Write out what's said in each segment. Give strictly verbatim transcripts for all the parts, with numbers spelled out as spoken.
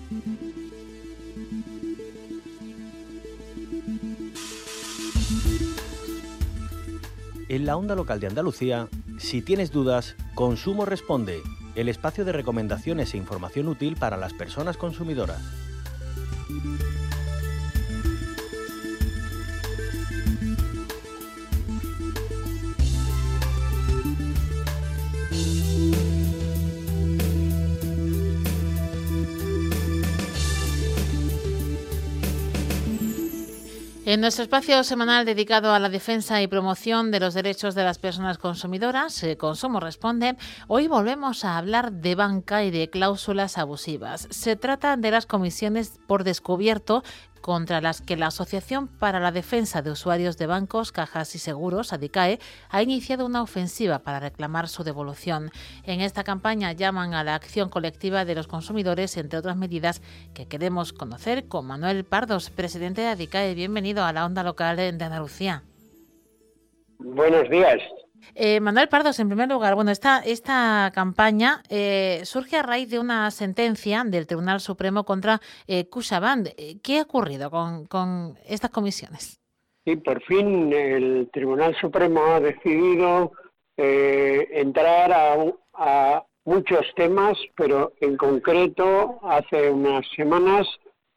En la onda local de Andalucía, si tienes dudas, Consumo Responde, el espacio de recomendaciones e información útil para las personas consumidoras. En nuestro espacio semanal dedicado a la defensa y promoción de los derechos de las personas consumidoras, eh, Consumo Responde, hoy volvemos a hablar de banca y de cláusulas abusivas. Se trata de las comisiones por descubierto contra las que la Asociación para la Defensa de Usuarios de Bancos, Cajas y Seguros, ADICAE, ha iniciado una ofensiva para reclamar su devolución. En esta campaña llaman a la acción colectiva de los consumidores, entre otras medidas que queremos conocer con Manuel Pardos, presidente de ADICAE. Bienvenido a la onda local de Andalucía. Buenos días. Eh, Manuel Pardos, en primer lugar, bueno, esta, esta campaña eh, surge a raíz de una sentencia del Tribunal Supremo contra eh, CaixaBank. ¿Qué ha ocurrido con, con estas comisiones? Sí, por fin el Tribunal Supremo ha decidido eh, entrar a, a muchos temas, pero en concreto, hace unas semanas,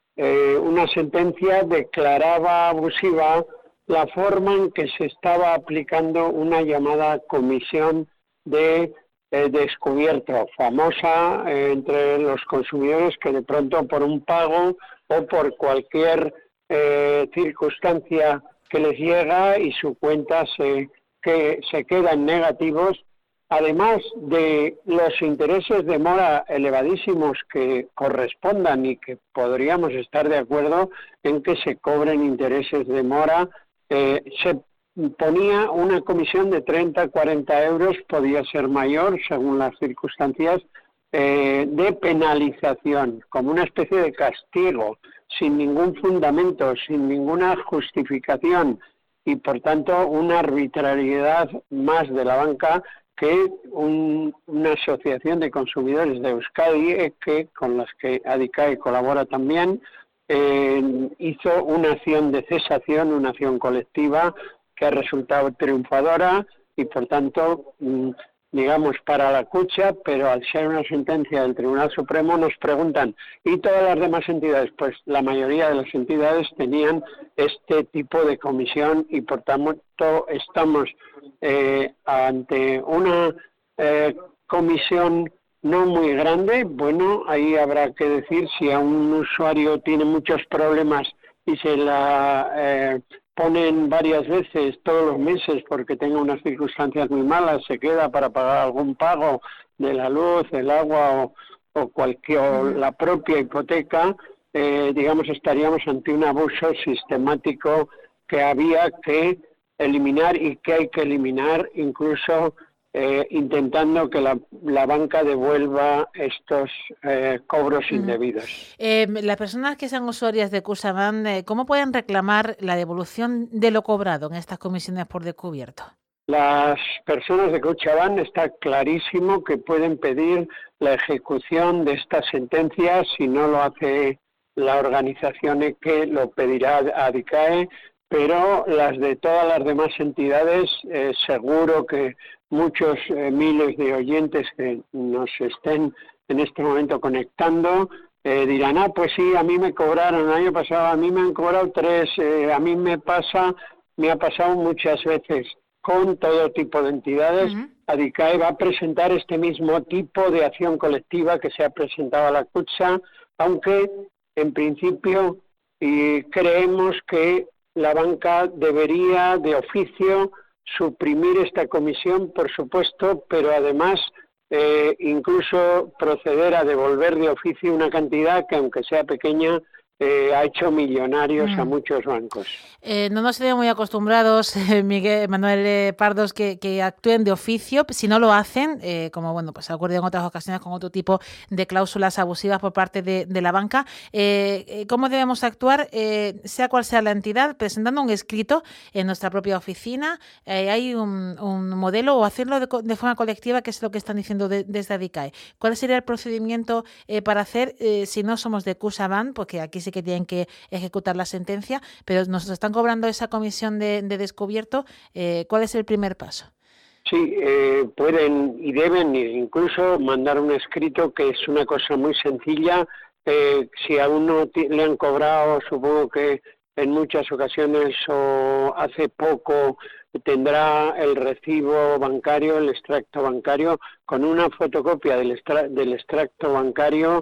eh, una sentencia declaraba abusiva la forma en que se estaba aplicando una llamada comisión de eh, descubierto, famosa eh, entre los consumidores, que de pronto por un pago o por cualquier eh, circunstancia que les llega y su cuenta se, que se queda en negativos, además de los intereses de mora elevadísimos que correspondan y que podríamos estar de acuerdo en que se cobren intereses de mora. Eh, se ponía una comisión de treinta a cuarenta euros, podía ser mayor según las circunstancias, eh, de penalización, como una especie de castigo, sin ningún fundamento, sin ninguna justificación y por tanto una arbitrariedad más de la banca que un, una asociación de consumidores de Euskadi, eh, que con las que ADICAE colabora también, Eh, hizo una acción de cesación, una acción colectiva que ha resultado triunfadora y por tanto, digamos, para la Cucha, pero al ser una sentencia del Tribunal Supremo nos preguntan, ¿y todas las demás entidades? Pues la mayoría de las entidades tenían este tipo de comisión y por tanto estamos eh, ante una eh, comisión no muy grande. Bueno, ahí habrá que decir si a un usuario tiene muchos problemas y se la eh, ponen varias veces todos los meses porque tenga unas circunstancias muy malas, se queda para pagar algún pago de la luz, el agua o, o cualquier o la propia hipoteca, eh, digamos, estaríamos ante un abuso sistemático que había que eliminar y que hay que eliminar incluso Eh, intentando que la, la banca devuelva estos eh, cobros uh-huh. indebidos. Eh, las personas que sean usuarias de CaixaBank, eh, ¿cómo pueden reclamar la devolución de lo cobrado en estas comisiones por descubierto? Las personas de CaixaBank está clarísimo que pueden pedir la ejecución de estas sentencias. Si no lo hace la organización que lo pedirá a ADICAE, pero las de todas las demás entidades, eh, seguro que muchos eh, miles de oyentes que nos estén en este momento conectando eh, dirán, ah, pues sí, a mí me cobraron el año pasado, a mí me han cobrado tres, eh, a mí me pasa, me ha pasado muchas veces con todo tipo de entidades. Uh-huh. ADICAE va a presentar este mismo tipo de acción colectiva que se ha presentado a la Cucha, aunque en principio y creemos que la banca debería de oficio suprimir esta comisión, por supuesto, pero además eh, incluso proceder a devolver de oficio una cantidad que, aunque sea pequeña, eh, ha hecho millonarios Mm. a muchos bancos. Eh, no nos tenemos muy acostumbrados, eh, Miguel Manuel eh, Pardos, que, que actúen de oficio. Si no lo hacen, eh, como bueno, pues ha ocurrido en otras ocasiones con otro tipo de cláusulas abusivas por parte de, de la banca, eh, eh, ¿cómo debemos actuar? Eh, sea cual sea la entidad, presentando un escrito en nuestra propia oficina. Eh, ¿Hay un, un modelo o hacerlo de, de forma colectiva, que es lo que están diciendo de, desde ADICAE? ¿Cuál sería el procedimiento eh, para hacer eh, si no somos de CUSABAN? Porque aquí sí que tienen que ejecutar la sentencia, pero nos están cobrando esa comisión de, de descubierto. Eh, ¿Cuál es el primer paso? Sí, eh, pueden y deben incluso mandar un escrito, que es una cosa muy sencilla. Eh, si a uno le han cobrado, supongo que en muchas ocasiones o hace poco, tendrá el recibo bancario, el extracto bancario, con una fotocopia del, extra, del extracto bancario.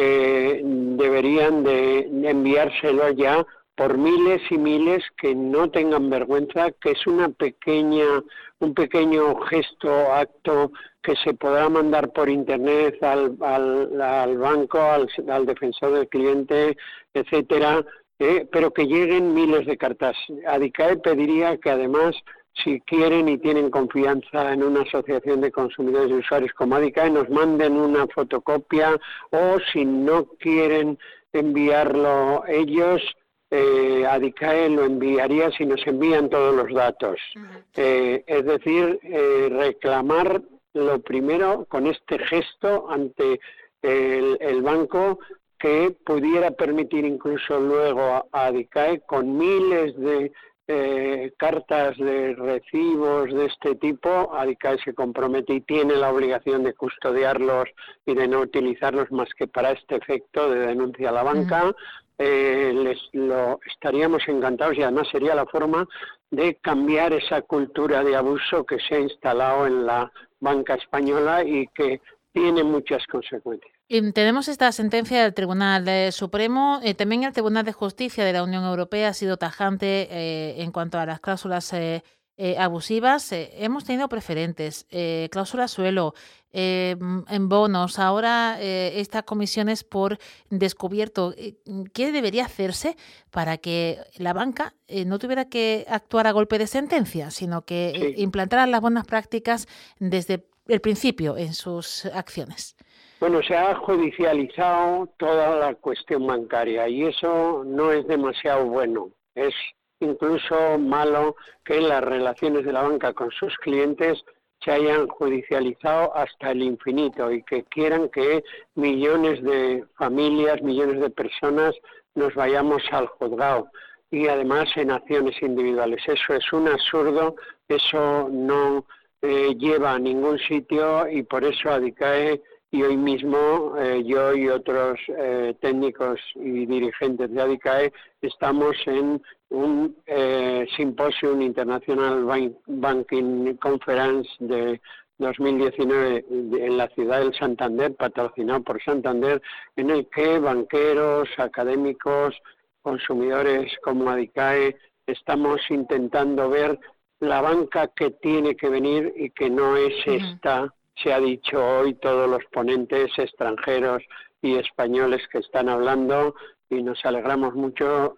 Eh, deberían de enviárselo ya por miles y miles, que no tengan vergüenza, que es una pequeña, un pequeño gesto, acto que se podrá mandar por internet al, al, al banco, al, al defensor del cliente, etcétera, eh, pero que lleguen miles de cartas. ADICAE pediría que además, si quieren y tienen confianza en una asociación de consumidores y usuarios como ADICAE, nos manden una fotocopia, o si no quieren enviarlo ellos, eh, ADICAE lo enviaría si nos envían todos los datos. Uh-huh. Eh, es decir, eh, reclamar lo primero con este gesto ante el, el banco, que pudiera permitir incluso luego a, a ADICAE, con miles de Eh, cartas de recibos de este tipo, ADICAE se compromete y tiene la obligación de custodiarlos y de no utilizarlos más que para este efecto de denuncia a la banca. Uh-huh. eh, les lo estaríamos encantados, y además sería la forma de cambiar esa cultura de abuso que se ha instalado en la banca española y que tiene muchas consecuencias. Y tenemos esta sentencia del Tribunal eh, Supremo. Eh, también el Tribunal de Justicia de la Unión Europea ha sido tajante eh, en cuanto a las cláusulas eh, eh, abusivas. Eh, hemos tenido preferentes, eh, cláusula suelo, eh, en bonos, ahora eh, estas comisiones por descubierto. ¿Qué debería hacerse para que la banca eh, no tuviera que actuar a golpe de sentencia, sino que sí. eh, implantara las buenas prácticas desde el principio en sus acciones? Bueno, se ha judicializado toda la cuestión bancaria y eso no es demasiado bueno. Es incluso malo que las relaciones de la banca con sus clientes se hayan judicializado hasta el infinito y que quieran que millones de familias, millones de personas nos vayamos al juzgado, y además en acciones individuales. Eso es un absurdo, eso no eh, lleva a ningún sitio, y por eso ADICAE y hoy mismo eh, yo y otros eh, técnicos y dirigentes de ADICAE estamos en un eh, simposio International Banking Conference de dos mil diecinueve en la ciudad del Santander, patrocinado por Santander, en el que banqueros, académicos, consumidores como ADICAE estamos intentando ver la banca que tiene que venir y que no es esta. Uh-huh. Se ha dicho hoy, todos los ponentes extranjeros y españoles que están hablando, y nos alegramos mucho,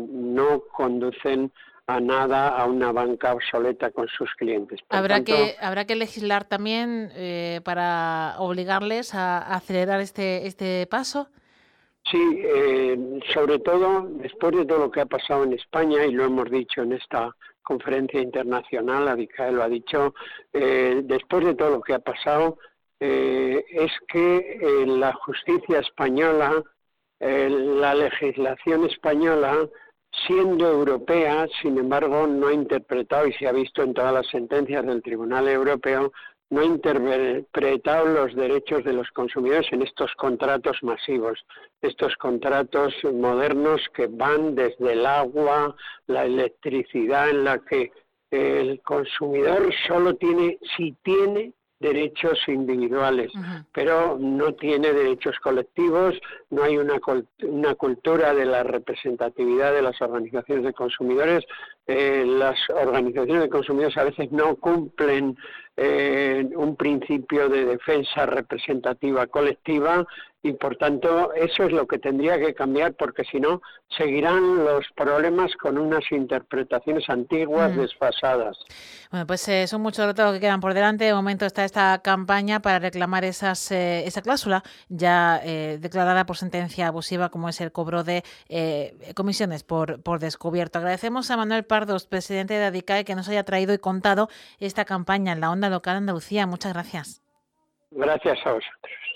no conducen a nada, a una banca obsoleta con sus clientes. Por habrá tanto, que habrá que legislar también eh, para obligarles a, a acelerar este este paso. Sí, eh, sobre todo después de todo lo que ha pasado en España, y lo hemos dicho en esta conferencia internacional, ADICAE lo ha dicho, eh, después de todo lo que ha pasado, eh, es que eh, la justicia española, eh, la legislación española, siendo europea, sin embargo, no ha interpretado, y se ha visto en todas las sentencias del Tribunal Europeo, no ha interpretado los derechos de los consumidores en estos contratos masivos, estos contratos modernos que van desde el agua, la electricidad, en la que el consumidor solo tiene, si tiene, derechos individuales, uh-huh. pero no tiene derechos colectivos, no hay una, una cultura de la representatividad de las organizaciones de consumidores, eh, las organizaciones de consumidores a veces no cumplen eh, un principio de defensa representativa colectiva y por tanto eso es lo que tendría que cambiar, porque si no seguirán los problemas con unas interpretaciones antiguas mm. desfasadas. Bueno, pues eh, son muchos retos que quedan por delante. De momento está esta campaña para reclamar esas, eh, esa cláusula ya eh, declarada por sentencia abusiva, como es el cobro de eh, comisiones por, por descubierto. Agradecemos a Manuel Pardos, presidente de ADICAE, que nos haya traído y contado esta campaña en la onda local Andalucía. Muchas gracias. Gracias a vosotros.